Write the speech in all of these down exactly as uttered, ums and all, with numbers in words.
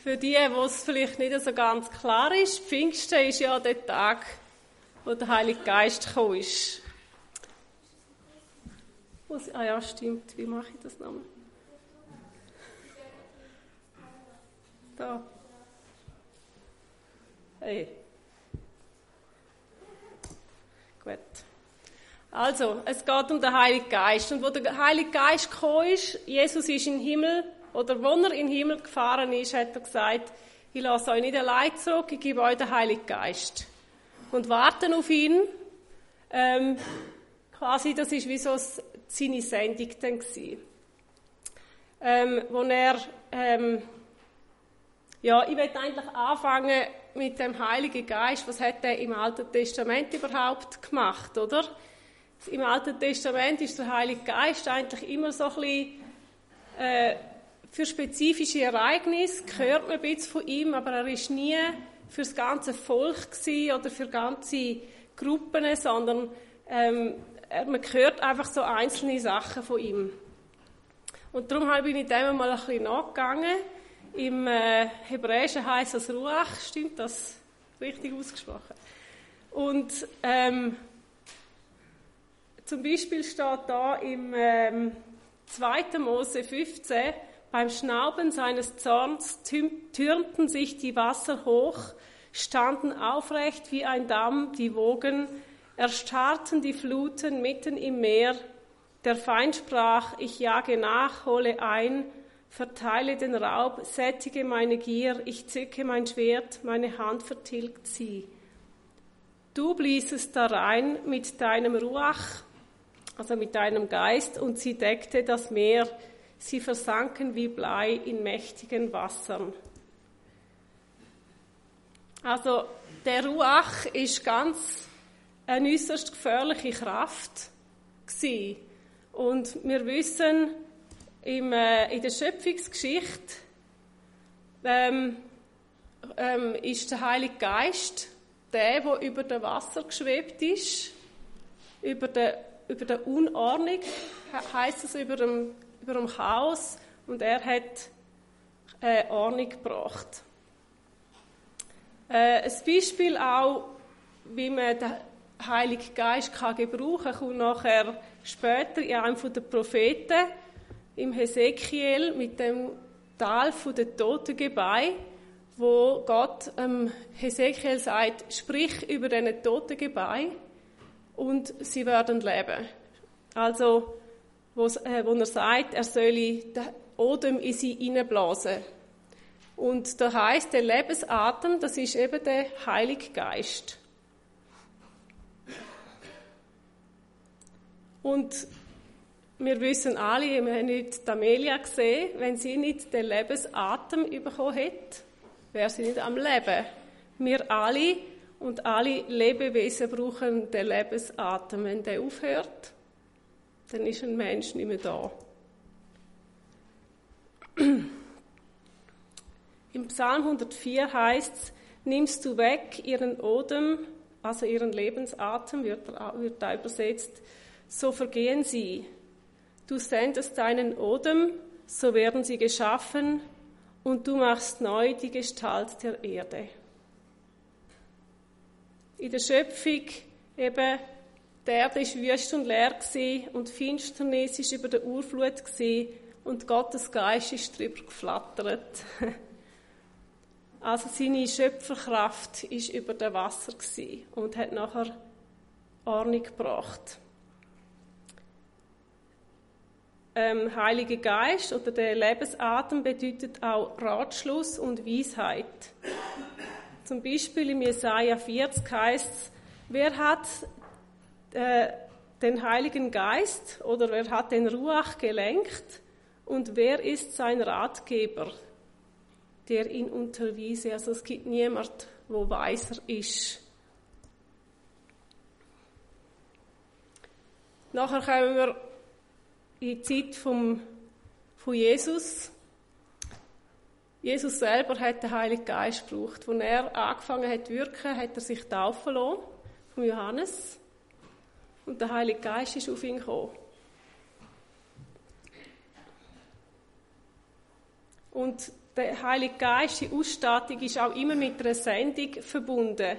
Für die, wo es vielleicht nicht so ganz klar ist, Pfingsten ist ja der Tag, wo der Heilige Geist gekommen ist. Ah ja, stimmt. Wie mache ich das nochmal? Da. Hey. Gut. Also, es geht um den Heiligen Geist. Und wo der Heilige Geist gekommen ist, Jesus ist in den Himmel, oder wo er in den Himmel gefahren ist, hat er gesagt, ich lasse euch nicht allein zurück, ich gebe euch den Heiligen Geist. Und warten auf ihn. Ähm, quasi, das ist wie so seine Sendung dann gewesen. Ähm, wo er, ähm, ja, ich möchte eigentlich anfangen mit dem Heiligen Geist. Was hat er im Alten Testament überhaupt gemacht, oder? Im Alten Testament ist der Heilige Geist eigentlich immer so ein bisschen, äh, für spezifische Ereignisse gehört man ein bisschen von ihm, aber er ist nie für das ganze Volk gewesen oder für ganze Gruppen, sondern ähm, man hört einfach so einzelne Sachen von ihm. Und darum bin ich dem mal ein bisschen nachgegangen. Im äh, Hebräischen heisst es Ruach, stimmt das richtig ausgesprochen? Und ähm, zum Beispiel steht da im ähm, zweiten Mose fünfzehn, beim Schnauben seines Zorns türmten sich die Wasser hoch, standen aufrecht wie ein Damm die Wogen, erstarrten die Fluten mitten im Meer. Der Feind sprach, ich jage nach, hole ein, verteile den Raub, sättige meine Gier, ich zücke mein Schwert, meine Hand vertilgt sie. Du bliesest da rein mit deinem Ruach, also mit deinem Geist, und sie deckte das Meer. Sie versanken wie Blei in mächtigen Wassern. Also der Ruach ist ganz eine äußerst gefährliche Kraft gewesen. Und wir wissen, im, äh, in der Schöpfungsgeschichte ähm, ähm, ist der Heilige Geist der, der über dem Wasser geschwebt ist, über der, über der Unordnung, heisst es über dem über dem Chaos, und er hat äh, Ordnung gebracht. Äh, ein Beispiel auch, wie man den Heiligen Geist kann gebrauchen kann, kommt nachher später in einem der Propheten, im Hesekiel, mit dem Tal der Totengebeine, wo Gott ähm, Hesekiel sagt, sprich über diese Totengebeine und sie werden leben. Also, wo, äh, wo er sagt, er solle den Odem in sie hineinblasen. Und da heisst, der Lebensatem, das ist eben der Heilige Geist. Und wir wissen alle, wir haben nicht Amelia gesehen, wenn sie nicht den Lebensatem bekommen hätte, wäre sie nicht am Leben. Wir alle und alle Lebewesen brauchen den Lebensatem. Wenn der aufhört, dann ist ein Mensch nicht mehr da. Im Psalm hundertvier heißt es, nimmst du weg ihren Odem, also ihren Lebensatem, wird, wird da übersetzt, so vergehen sie. Du sendest deinen Odem, so werden sie geschaffen, und du machst neu die Gestalt der Erde. In der Schöpfung eben, die Erde war wüst und leer und Finsternis war über der Urflut und Gottes Geist ist darüber geflattert. Also seine Schöpferkraft war über dem Wasser und hat nachher Ordnung gebracht. Ähm, Heiliger Geist oder der Lebensatem bedeutet auch Ratschluss und Weisheit. Zum Beispiel im Jesaja vierzig heißt es, wer hat äh, den Heiligen Geist oder wer hat den Ruach gelenkt und wer ist sein Ratgeber, der ihn unterwiese? Also es gibt niemand, der weiser ist. Nachher kommen wir in die Zeit vom, von Jesus. Jesus selber hat den Heiligen Geist gebraucht. Als er angefangen hat zu wirken, hat er sich taufen lassen, von Johannes. Und der Heilige Geist ist auf ihn gekommen. Und der Heilige Geist, die Ausstattung, ist auch immer mit einer Sendung verbunden.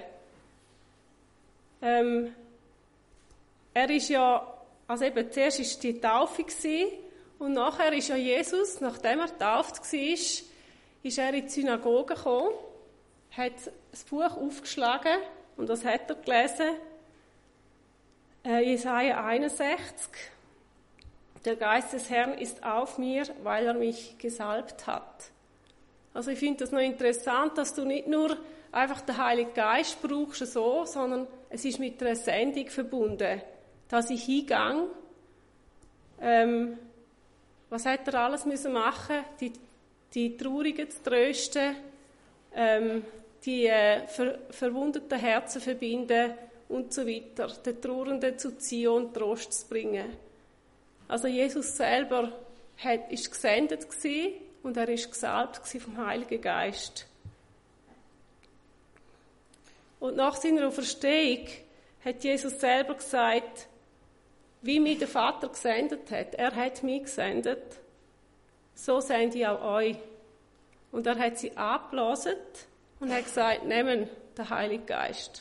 Ähm, er ist ja, also eben zuerst war die Taufe gewesen, und nachher ist ja Jesus, nachdem er getauft war, ist er in die Synagoge gekommen, hat das Buch aufgeschlagen und das hat er gelesen. Äh, Jesaja einundsechzig. Der Geist des Herrn ist auf mir, weil er mich gesalbt hat. Also ich finde das noch interessant, dass du nicht nur einfach den Heiligen Geist brauchst, so, sondern es ist mit einer Sendung verbunden, dass ich hingehe. Ähm, was hat er alles müssen machen? Die, die Traurigen zu trösten, ähm, die äh, ver, verwundeten Herzen verbinden und so weiter, den Trauernden zu ziehen und Trost zu bringen. Also Jesus selber hat, ist gesendet gewesen und er ist gesalbt gewesen vom Heiligen Geist. Und nach seiner Auferstehung hat Jesus selber gesagt, wie mich der Vater gesendet hat. Er hat mich gesendet. So sende ich auch euch. Und er hat sie abgeblasen und hat gesagt, nehmt den Heiligen Geist.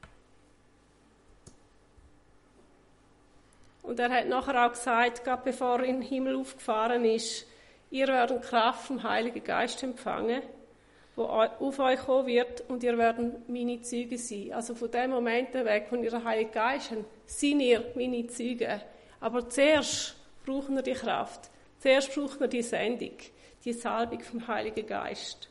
Und er hat nachher auch gesagt, gerade bevor er in den Himmel aufgefahren ist, ihr werdet Kraft vom Heiligen Geist empfangen, wo auf euch kommen wird, und ihr werdet meine Zeugen sein. Also von dem Moment weg, wo ihr den Heiligen Geist habt, seid ihr meine Zeugen. Aber zuerst brauchen wir die Kraft. Zuerst brauchen wir die Sendung, die Salbung vom Heiligen Geist.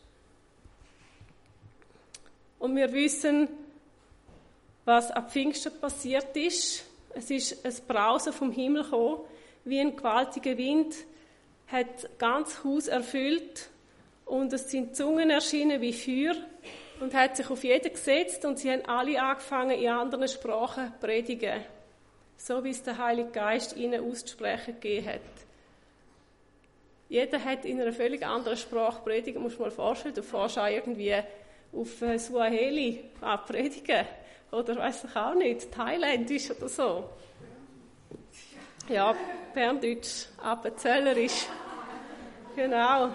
Und wir wissen, was ab Pfingsten passiert ist. Es ist ein Brausen vom Himmel gekommen, wie ein gewaltiger Wind, hat ganz Haus erfüllt. Und es sind Zungen erschienen wie Feuer und hat sich auf jeden gesetzt und sie haben alle angefangen, in anderen Sprachen zu predigen. So wie es der Heilige Geist ihnen auszusprechen gegeben hat. Jeder hat in einer völlig anderen Sprache predigen, muss man mal vorstellen. Du fährst auch irgendwie auf Swahili an predigen. Oder weiss ich auch nicht, Thailändisch oder so. Ja, Berndeutsch, Appenzellerisch. Genau.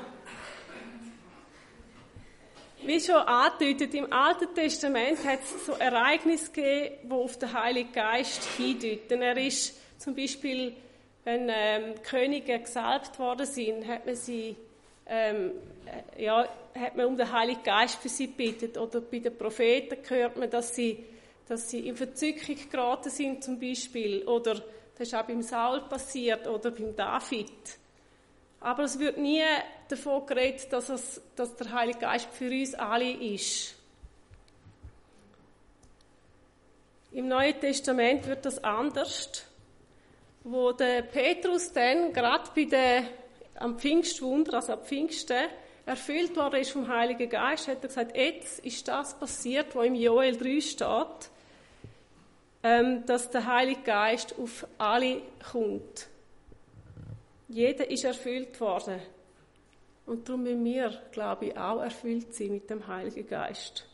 Wie schon angedeutet, im Alten Testament hat es so Ereignisse gegeben, die auf den Heiligen Geist hindeuten. Er ist zum Beispiel, wenn ähm, Könige gesalbt worden sind, hat man sie, ähm, ja, hat man um den Heiligen Geist für sie gebeten. Oder bei den Propheten hört man, dass sie, dass sie in Verzückung geraten sind zum Beispiel. Oder das ist auch beim Saul passiert oder beim David. Aber es wird nie davon geredet, dass, es, dass der Heilige Geist für uns alle ist. Im Neuen Testament wird das anders, wo der Petrus dann gerade bei der, am Pfingstwunder, also am Pfingsten, erfüllt worden ist vom Heiligen Geist, hat er gesagt, jetzt ist das passiert, was im Joel drei steht, ähm, dass der Heilige Geist auf alle kommt. Jeder ist erfüllt worden. Und darum müssen wir, glaube ich, auch erfüllt sein mit dem Heiligen Geist.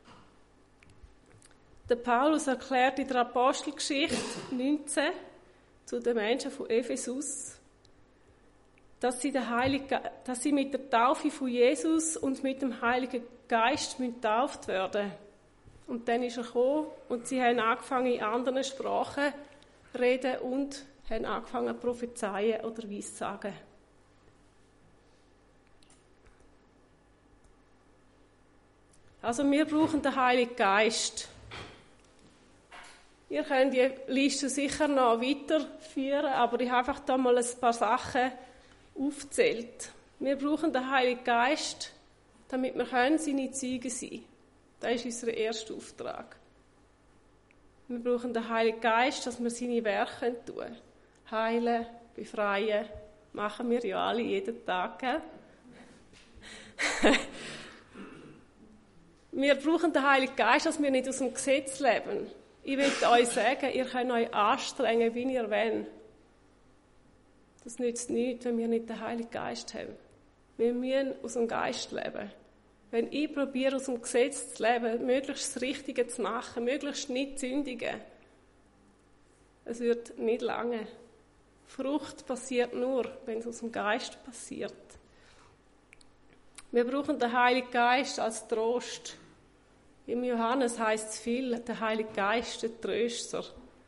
Der Paulus erklärt in der Apostelgeschichte neunzehn zu den Menschen von Ephesus, dass sie, den Heiligen, dass sie mit der Taufe von Jesus und mit dem Heiligen Geist getauft werden. Und dann ist er gekommen und sie haben angefangen, in anderen Sprachen zu reden und haben angefangen zu prophezeien oder Weissagen. Also wir brauchen den Heiligen Geist. Ihr könnt die Liste sicher noch weiterführen, aber ich habe einfach da mal ein paar Sachen aufgezählt. Wir brauchen den Heiligen Geist, damit wir können seine Zeugen sein können. Das ist unser erster Auftrag. Wir brauchen den Heiligen Geist, dass wir seine Werke tun können. Heilen, befreien, machen wir ja alle jeden Tag. Gell? Wir brauchen den Heiligen Geist, dass wir nicht aus dem Gesetz leben. Ich will euch sagen, ihr könnt euch anstrengen, wie ihr wollt. Das nützt nichts, wenn wir nicht den Heiligen Geist haben. Wir müssen aus dem Geist leben. Wenn ich probiere, aus dem Gesetz zu leben, möglichst das Richtige zu machen, möglichst nicht zu sündigen, es wird nicht lange. Frucht passiert nur, wenn es aus dem Geist passiert. Wir brauchen den Heiligen Geist als Trost. Im Johannes heißt es viel, der Heilige Geist, der Tröster.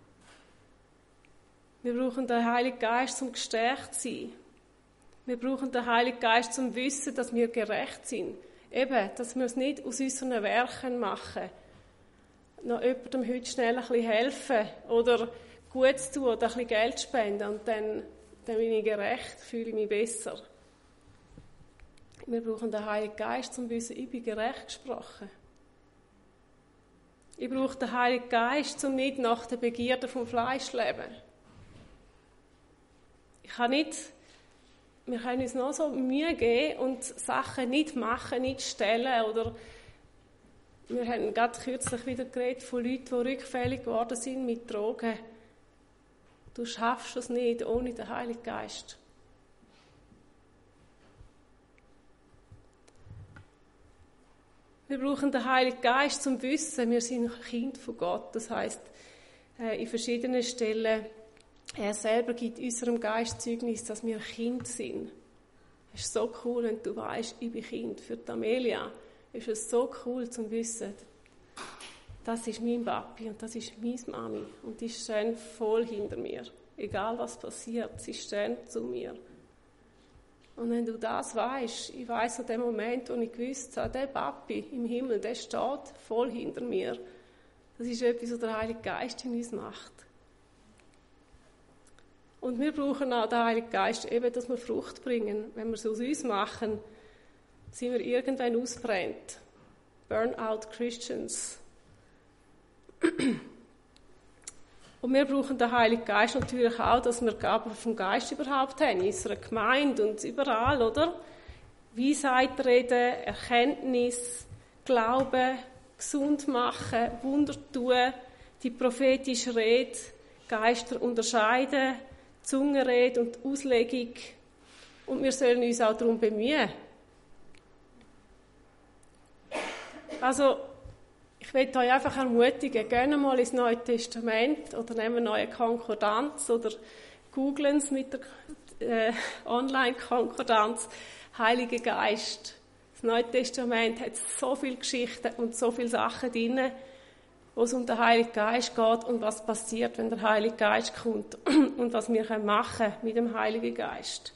Wir brauchen den Heiligen Geist, um gestärkt zu sein. Wir brauchen den Heiligen Geist, zum Wissen, dass wir gerecht sind. Eben, dass wir es nicht aus unseren Werken machen. Noch jemandem heute schnell ein bisschen helfen oder gut zu tun oder ein bisschen Geld spenden und dann, dann bin ich gerecht, fühle ich mich besser. Wir brauchen den Heiligen Geist, um zu wissen, ich bin gerecht gesprochen. Ich brauche den Heiligen Geist, um nicht nach den Begierden vom Fleisch zu leben. Ich kann nicht, wir können uns noch so Mühe geben und Sachen nicht machen, nicht stellen. Oder wir haben gerade kürzlich wieder geredet von Leuten, die rückfällig geworden sind mit Drogen. Du schaffst es nicht ohne den Heiligen Geist. Wir brauchen den Heiligen Geist zum Wissen, wir sind Kind von Gott. Das heisst, in verschiedenen Stellen, er selber gibt unserem Geist Zeugnis, dass wir Kind sind. Es ist so cool, wenn du weißt, ich bin Kind. Für die Amelia ist es so cool zu wissen, das ist mein Papi und das ist meine Mami. Und die stehen voll hinter mir. Egal was passiert, sie stehen zu mir. Und wenn du das weißt, ich weiss an dem Moment, wo ich gewusst habe, der Papi im Himmel, der steht voll hinter mir. Das ist etwas, was der Heilige Geist in uns macht. Und wir brauchen auch den Heiligen Geist, eben, dass wir Frucht bringen. Wenn wir es aus uns machen, sind wir irgendwann ausbrennt. Burnout Christians. Und wir brauchen den Heiligen Geist natürlich auch, dass wir Gaben vom Geist überhaupt haben, in unserer Gemeinde und überall, oder? Weisheit reden, Erkenntnis, Glauben, gesund machen, Wunder tun, die prophetische Rede, Geister unterscheiden, Zungenrede und Auslegung. Und wir sollen uns auch darum bemühen. Also, ich möchte euch einfach ermutigen, gehen mal ins Neue Testament oder nehmen eine neue Konkordanz oder googlen es mit der äh, Online-Konkordanz Heiliger Geist. Das Neue Testament hat so viele Geschichten und so viele Sachen drin, wo es um den Heiligen Geist geht und was passiert, wenn der Heilige Geist kommt und was wir machen können mit dem Heiligen Geist.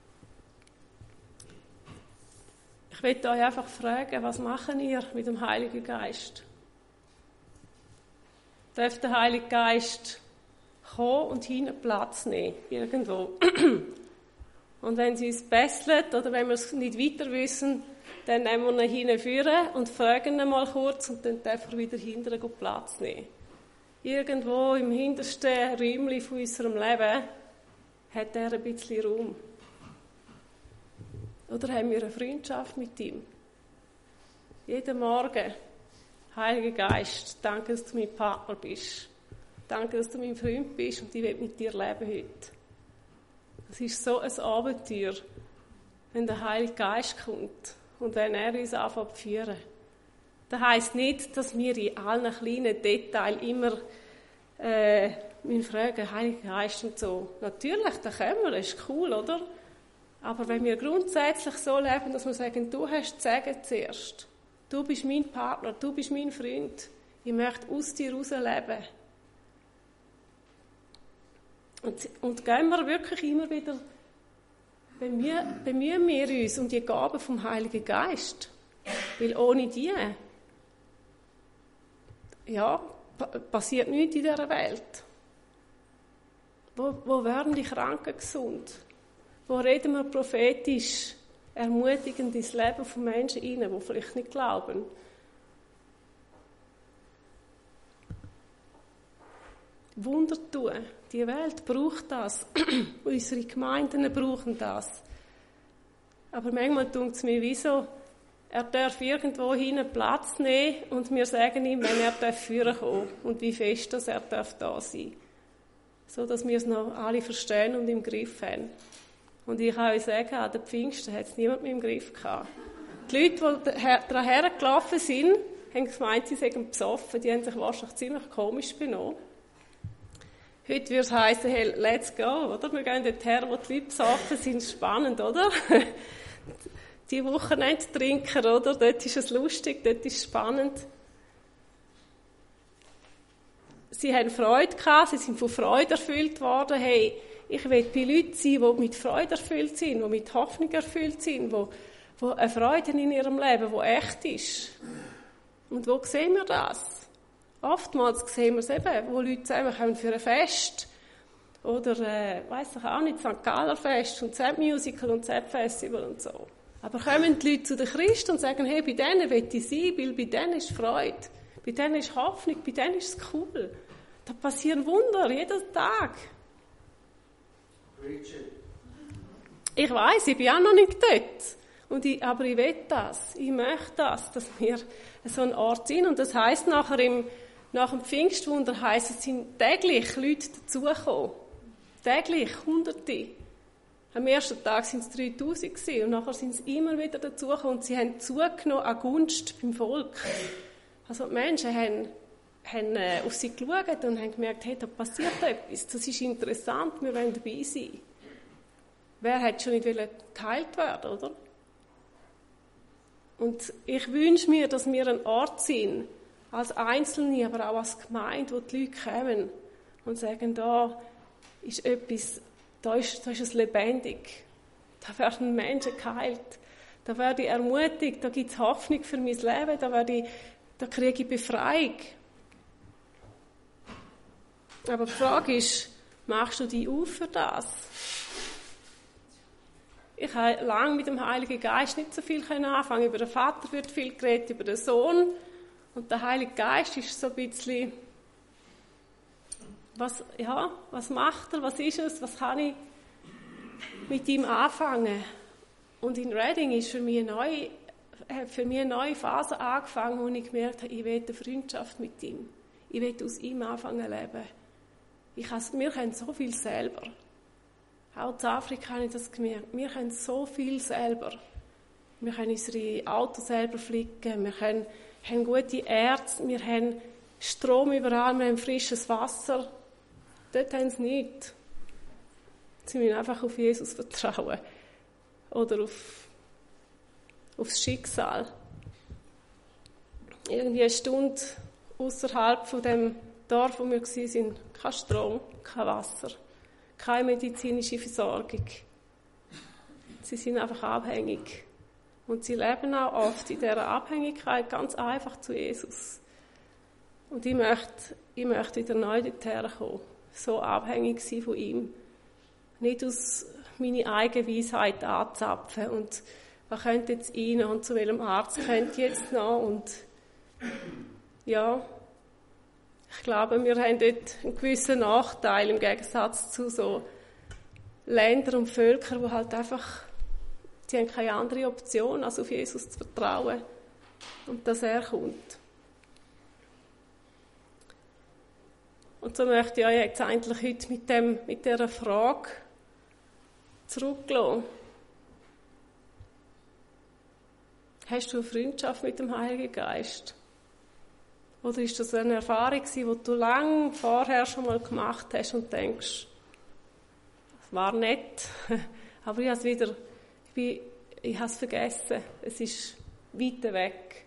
Ich möchte euch einfach fragen, was machen ihr mit dem Heiligen Geist? Darf der Heilige Geist kommen und hinten Platz nehmen, irgendwo. Und wenn sie uns besseln oder wenn wir es nicht weiter wissen, dann nehmen wir ihn hinführen und fragen ihn mal kurz und dann darf er wieder hinten Platz nehmen. Irgendwo im hintersten Räumchen von unserem Leben hat er ein bisschen Raum. Oder haben wir eine Freundschaft mit ihm? Jeden Morgen. Heiliger Geist, danke, dass du mein Partner bist. Danke, dass du mein Freund bist und ich will mit dir leben heute. Es ist so ein Abenteuer, wenn der Heilige Geist kommt und wenn er uns anfängt zu führen. Das heisst nicht, dass wir in allen kleinen Details immer äh, fragen, Heiliger Geist und so. Natürlich, da können wir, das ist cool, oder? Aber wenn wir grundsätzlich so leben, dass wir sagen, du hast zu sagen zuerst. Du bist mein Partner, du bist mein Freund. Ich möchte aus dir raus leben. Und, und gehen wir wirklich immer wieder, bemühen, bemühen wir uns um die Gabe vom Heiligen Geist. Weil ohne die, ja, passiert nichts in dieser Welt. Wo, wo werden die Kranken gesund? Wo reden wir prophetisch? Ermutigend ins Leben von Menschen hinein, die vielleicht nicht glauben. Wunder tun. Die Welt braucht das. Unsere Gemeinden brauchen das. Aber manchmal tut es mir wie so, er darf irgendwo hinten Platz nehmen und wir sagen ihm, wenn er darf führen kommen und wie fest dass er darf da sein. So dass wir es noch alle verstehen und im Griff haben. Und ich kann euch sagen, an den Pfingsten hat es niemand mehr im Griff gehabt. Die Leute, die daran hergelaufen sind, haben gemeint, sie seien besoffen. Die haben sich wahrscheinlich ziemlich komisch benommen. Heute würde es heissen, hey, let's go, oder? Wir gehen dorthin, wo die Leute besoffen sind. Spannend, oder? die Wochenendtrinker, oder? Dort ist es lustig, dort ist es spannend. Sie haben Freude gehabt, sie sind von Freude erfüllt worden. Hey, ich will bei Leuten sein, die mit Freude erfüllt sind, die mit Hoffnung erfüllt sind, die, die eine Freude in ihrem Leben, die echt ist. Und wo sehen wir das? Oftmals sehen wir es eben, wo Leute zusammenkommen für ein Fest. Oder, äh, weiss ich auch nicht, Sankt Galler Fest und Z-Musical und Z-Festival und so. Aber kommen die Leute zu den Christen und sagen, hey, bei denen will ich sein, weil bei denen ist Freude, bei denen ist Hoffnung, bei denen ist es cool. Da passieren Wunder, jeden Tag. Ich weiss, ich bin auch noch nicht dort. Und ich, aber ich will das. Ich möchte das, dass wir so ein Ort sind. Und das heisst nachher im, nach dem Pfingstwunder heisst, es sind täglich Leute dazugekommen. Täglich, Hunderte. Am ersten Tag waren es dreitausend gewesen, und nachher sind es immer wieder dazugekommen. Und sie haben zugenommen an Gunst beim Volk. Also die Menschen haben, haben äh, auf sie geschaut und haben gemerkt, hey, da passiert etwas. Das ist interessant, wir wollen dabei sein. Wer hätte schon nicht geheilt werden, oder? Und ich wünsche mir, dass wir ein Ort sind, als Einzelne, aber auch als Gemeinde, wo die Leute kommen und sagen, da ist etwas, da ist, da ist es lebendig. Da werden Menschen geheilt. Da werde ich ermutigt, da gibt es Hoffnung für mein Leben, da, werde ich, da kriege ich Befreiung. Aber die Frage ist, machst du dich auf für das? Ich habe lange mit dem Heiligen Geist nicht so viel anfangen. Über den Vater wird viel geredet, über den Sohn. Und der Heilige Geist ist so ein bisschen, was, ja, was macht er, was ist es, was kann ich mit ihm anfangen? Und in Reading ist für mich eine neue, hat für mich eine neue Phase angefangen, wo ich gemerkt habe, ich will eine Freundschaft mit ihm. Ich will aus ihm anfangen zu leben. Ich has, wir können so viel selber. Auch in Afrika habe ich das gemerkt. Wir können so viel selber. Wir können unsere Autos selber flicken, wir können, haben gute Ärzte, wir haben Strom überall, wir haben frisches Wasser. Dort haben sie nichts. Sie müssen einfach auf Jesus vertrauen. Oder auf, aufs Schicksal. Irgendwie eine Stunde außerhalb von dem Dorf, wo wir waren, kein Strom, kein Wasser. Keine medizinische Versorgung. Sie sind einfach abhängig. Und sie leben auch oft in dieser Abhängigkeit ganz einfach zu Jesus. Und ich möchte, ich möchte wieder neu dorthin kommen. So abhängig sein von ihm. Nicht aus meiner eigenen Weisheit anzapfen und was könnte jetzt rein und zu welchem Arzt könnte jetzt noch. Und ja, ich glaube, wir haben dort einen gewissen Nachteil im Gegensatz zu so Ländern und Völkern, die halt einfach, die haben keine andere Option, als auf Jesus zu vertrauen und dass er kommt. Und so möchte ich euch jetzt eigentlich heute mit, dem, mit dieser Frage zurücklassen. Hast du eine Freundschaft mit dem Heiligen Geist? Oder ist das eine Erfahrung gewesen, die du lange vorher schon mal gemacht hast und denkst, das war nett, aber ich habe es wieder, ich, bin, ich habe es vergessen, es ist weit weg.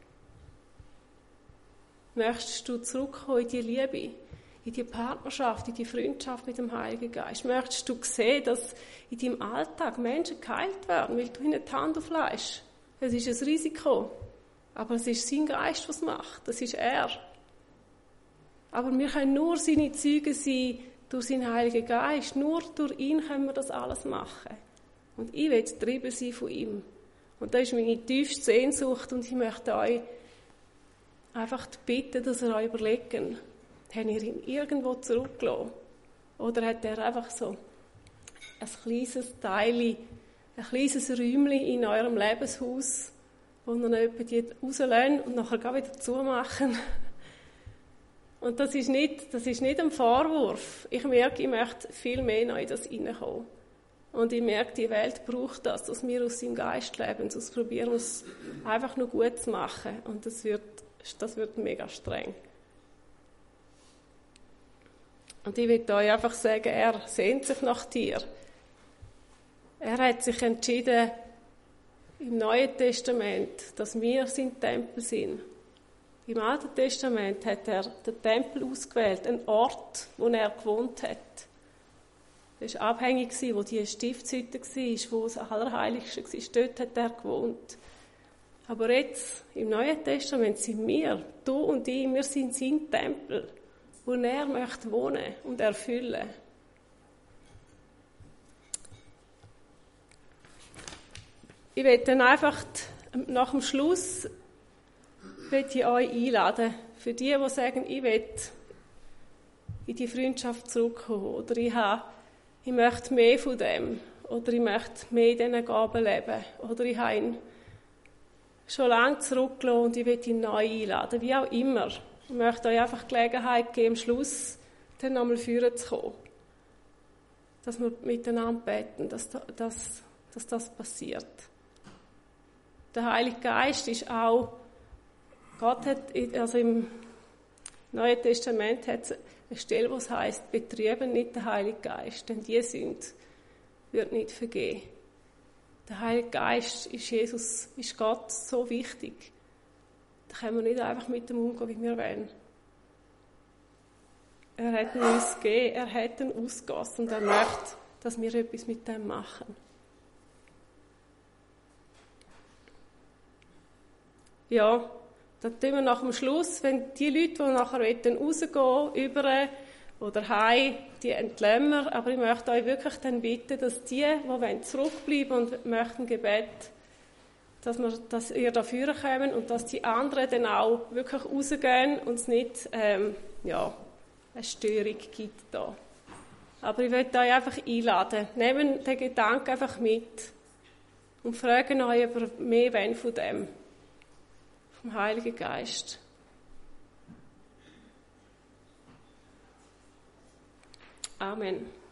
Möchtest du zurückkommen in die Liebe, in die Partnerschaft, in die Freundschaft mit dem Heiligen Geist? Möchtest du sehen, dass in deinem Alltag Menschen geheilt werden, weil du ihnen die Hand auflegst? Es ist ein Risiko. Aber es ist sein Geist, was macht. Das ist er. Aber wir können nur seine Zeugen sein durch seinen Heiligen Geist. Nur durch ihn können wir das alles machen. Und ich will getrieben sein von ihm. Und das ist meine tiefste Sehnsucht. Und ich möchte euch einfach bitten, dass ihr euch überlegt, habt ihr ihn irgendwo zurückgelassen? Oder hat er einfach so ein kleines Teil, ein kleines Räumchen in eurem Lebenshaus, wo ihr noch jemanden rauslösen und nachher gar wieder zumachen. Und das ist nicht, das ist nicht ein Vorwurf. Ich merke, ich möchte viel mehr noch in das hineinkommen. Und ich merke, die Welt braucht das, dass wir aus seinem Geist leben. Sonst probieren wir es einfach nur gut zu machen. Und das wird, das wird mega streng. Und ich will euch einfach sagen, er sehnt sich nach dir. Er hat sich entschieden, im Neuen Testament, dass wir sein Tempel sind. Im Alten Testament hat er den Tempel ausgewählt, einen Ort, wo er gewohnt hat. Das war abhängig, wo die Stiftshütte war, wo das Allerheiligste war. Dort hat er gewohnt. Aber jetzt, im Neuen Testament, sind wir, du und ich, wir sind sein Tempel, wo er möchte wohnen und erfüllen. Ich möchte dann einfach nach dem Schluss möchte ich euch einladen, für die, die sagen, ich will in die Freundschaft zurückkommen oder ich, habe, ich möchte mehr von dem oder ich möchte mehr in diesen Gaben leben oder ich habe ihn schon lange zurückgelassen und ich will ihn neu einladen, wie auch immer. Ich möchte euch einfach Gelegenheit geben, am Schluss dann nochmal führen zu kommen. Dass wir miteinander beten, dass, dass, dass das passiert. Der Heilige Geist ist auch, Gott hat, also im Neuen Testament hat es eine Stelle, wo es heisst, betrüben nicht den Heiligen Geist, denn die Sünde wird nicht vergehen. Der Heilige Geist ist Jesus, ist Gott so wichtig. Da können wir nicht einfach mit dem umgehen, wie wir wollen. Er hat ihn uns gegeben, er hat ihn ausgegossen und er möchte, dass wir etwas mit dem machen. Ja, dann tun wir nach dem Schluss, wenn die Leute, die nachher rausgehen über oder heim, die entlassen wir. Aber ich möchte euch wirklich dann bitten, dass die, die zurückbleiben und möchten Gebet, dass, wir, dass ihr dafür kommt und dass die anderen dann auch wirklich rausgehen und es nicht ähm, ja, eine Störung gibt da. Aber ich möchte euch einfach einladen. Nehmt den Gedanken einfach mit und fragen euch, ob ihr mehr wollt von dem. Vom Heiligen Geist. Amen.